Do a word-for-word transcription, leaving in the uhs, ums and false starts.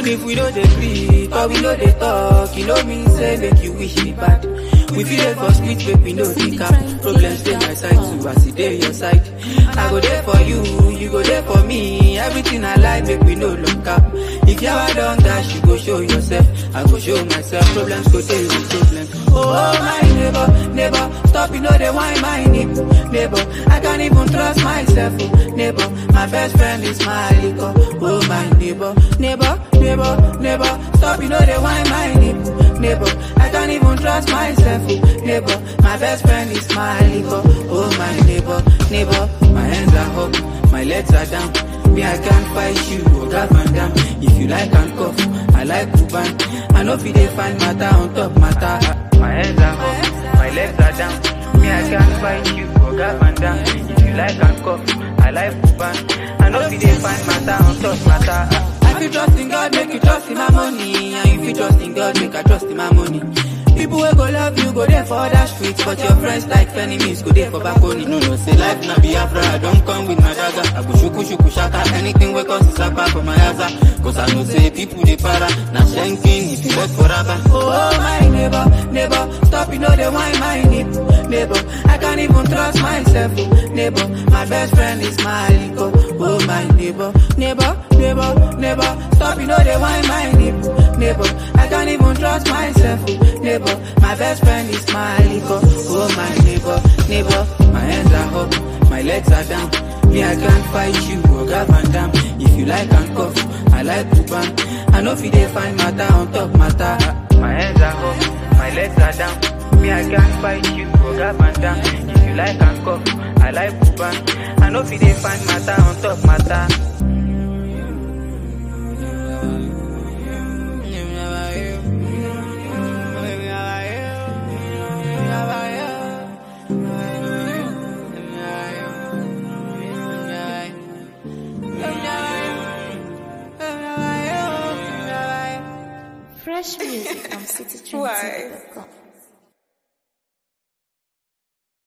Even if we don't agree, or we know they talk, you know me say make you wish me bad. We feel it for split, make we know the cap. Problems stay my side too, I see they your side. I go there for you, you go there for me. Everything I like, make we know look up. If you ever done that, you go show yourself. I go show myself. Problems go tell you problem. Oh my neighbor, neighbor, stop, you know they whine my neighbor. Neighbor, I can't even trust myself. Oh, neighbor, my best friend is my liquor. Oh my neighbor, neighbor, neighbor, neighbor, stop, you know they whine my neighbor. Neighbor, I can't even trust myself. Oh, neighbor, my best friend is my liquor. Oh my neighbor, neighbor, my hands are up, my legs are down. Me, I can't fight you, oh God, man, damn. If you like handcuff, I like Kuban. I know if they find matter on top matter. My hands are up, my legs are down. Me, I can't fight you, oh God, man, damn. If you like handcuff, I like Kuban. I know if they find matter on top matter. If you trust in God, make you trust in my money. And if you trust in God, make I trust in my money. People will go love you, go there for other streets. But your friends like enemies, go there for balcony. No, no, say life na Biafra, I don't come with my dagger. I go shuku shuku shaka, anything we cause is a back for my aza. Cause I know say people they para, na shanking if you work forever. Oh my neighbor, neighbor, stop, you know they whine my neighbor. Neighbor, I can't even trust myself. Oh, neighbor, my best friend is my liquor. Oh my neighbor, neighbor, neighbor, neighbor, stop, you know they whine my neighbor. Neighbor, I can't even trust myself. Oh, neighbor, my best friend is my liquor. Oh my neighbor, neighbor, my hands are up, my legs are down. Me, I can't fight you, oh God, man, damn. If you like handcuff, I like Kuban. I know if they find matter on top matter. My hands are up, my legs are down. Me, I can't fight you, oh God, man, damn. If you like handcuff, I like Kuban. I know if they find matter on top matter. Fresh music from city trends dot com.